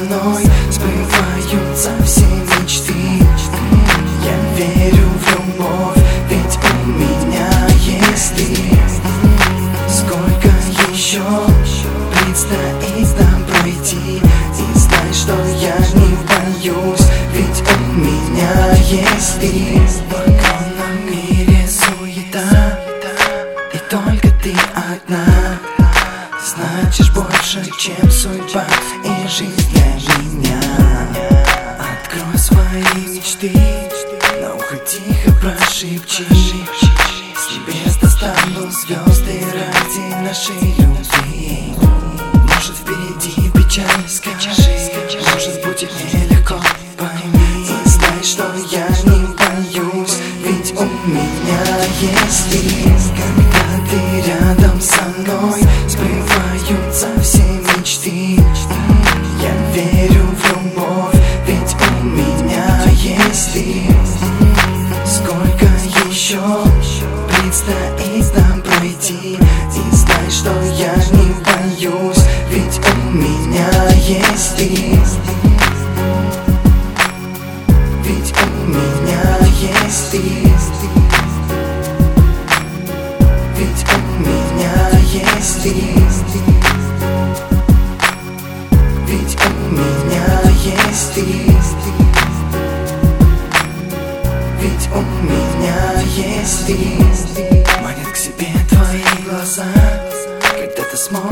мной сбываются все мечты. Я верю в любовь, ведь у меня есть ты. Сколько еще предстоит нам пройти, и знай, что я не боюсь, ведь у меня есть ты. В огромном мире суета, и только ты одна. Значишь больше, чем судьба и жизнь для меня. Открой свои мечты, на ухо тихо прошепчи. С небес достану звезды ради нашей любви. Может, впереди печаль, скажи, может, будет нелегко, пойми. И знай, что я не боюсь, ведь у меня есть ты. Когда ты рядом со мной, сбываются все мечты. Я верю в любовь, ведь у меня есть ты. Сколько еще предстоит нам пройти, и знай, что я не боюсь, ведь у меня есть ты. Ведь у меня есть ты. Ведь у меня есть ты. Ведь у меня есть ты. Ведь у меня есть ты. Манят к себе твои глаза, когда ты смотришь.